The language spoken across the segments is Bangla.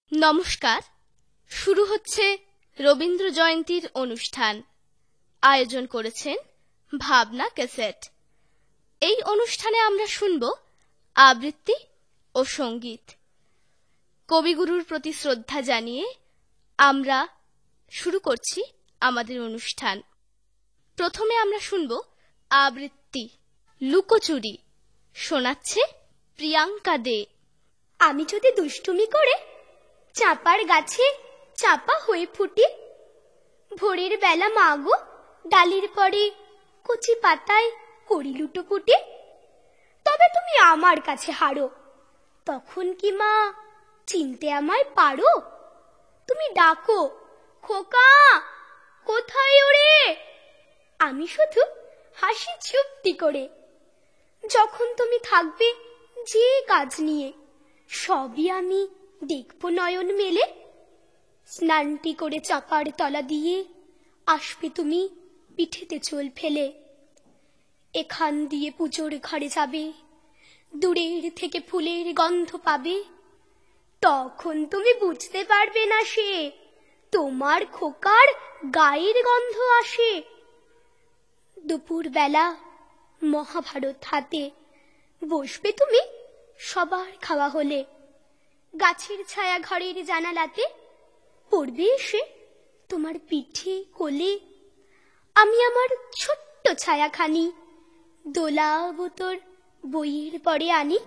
নমস্কার। শুরু হচ্ছে রবীন্দ্র জয়ন্তীর অনুষ্ঠান। আয়োজন করেছেন ভাবনা ক্যাসেট। এই অনুষ্ঠানে আমরা শুনব আবৃত্তি ও সঙ্গীত। কবিগুরুর প্রতি শ্রদ্ধা জানিয়ে আমরা শুরু করছি আমাদের অনুষ্ঠান। প্রথমে আমরা শুনব আবৃত্তি লুকোচুরি। শোনাচ্ছে প্রিয়াঙ্কা দে। আমি যদি দুষ্টুমি করে চাঁপার গাছে চাপা হয়ে ফুটি, ভোরের বেলা মা গো ডালির পরে কচি পাতায় করি লুটোপুটি, তবে তুমি আমার কাছে হারো, তখন কি মা চিনতে আমায় পারো? তুমি ডাকো, খোকা কোথায় ওরে? আমি শুধু হাসি চুপটি করে। যখন তুমি থাকবে যে কাজ নিয়ে, সবই আমি দেখব নয়ন মেলে। স্নানটি করে চাপার তলা দিয়ে আসবে তুমি পিঠেতে চোল ফেলে। এখান দিয়ে পুজোর ঘরে যাবে, দূরের থেকে ফুলের গন্ধ পাবে। তখন তুমি বুঝতে পারবে না সে তোমার খোকার গায়ের গন্ধ আসে। দুপুর বেলা মহাভারত হাতে বসবে তুমি সবার খাওয়া হলে। গাছের ছায়া ঘরের জানালাতে পড়বে এসে তোমার পিঠে কোলে। আমি আমার ছোট্ট ছায়াখানি দোলা বোতর বইয়ের পরে আনি।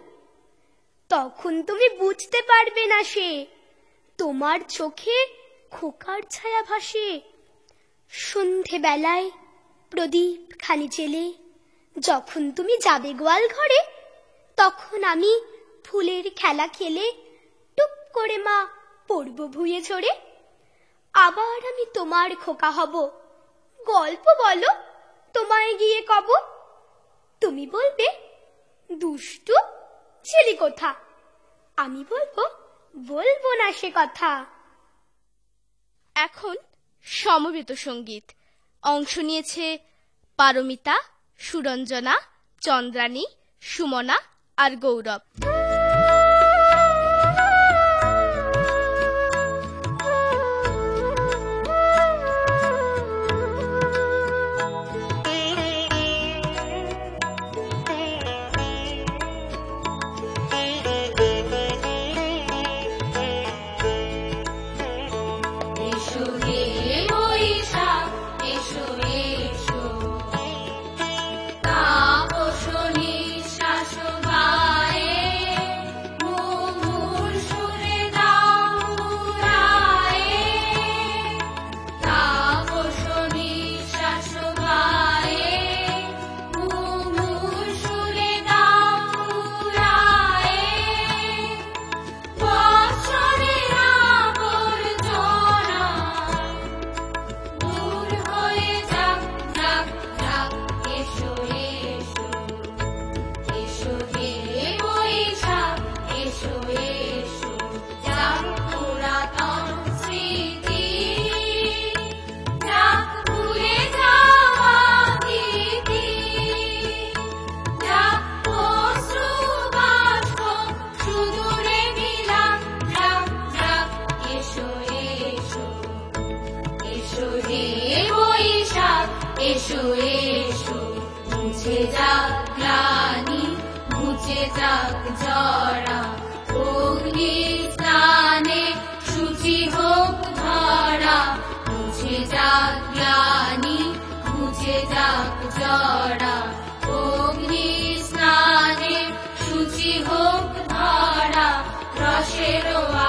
তখন তুমি বুঝতে পারবে না সে তোমার চোখে খোকার ছায়া ভাসে। সন্ধে বেলায় প্রদীপ খানি জেলে যখন তুমি যাবে গোয়াল ঘরে, তখন আমি ফুলের খেলা খেলে টুপ করে মা পড়ব ভুঁয়ে ঝরে। আবার আমি তোমার খোকা হব, গল্প বলো তোমায় গিয়ে কব। তুমি বলবে দুষ্টু ছেলে কোথা, আমি বলবো বলবো না সে কথা। এখন সমবেত সঙ্গীত। অংশ নিয়েছে পারমিতা, সুরঞ্জনা, চন্দ্রানী, সুমনা আর গৌরব। এসো এসো মুছে যাক গ্লানি, মুছে যাক জরা, অগ্নি স্নানে শুচি হোক ধরা। মুছে যাক গ্লানি, মুছে যাক জরা, অগ্নি স্নানে শুচি হোক ধরা। রসের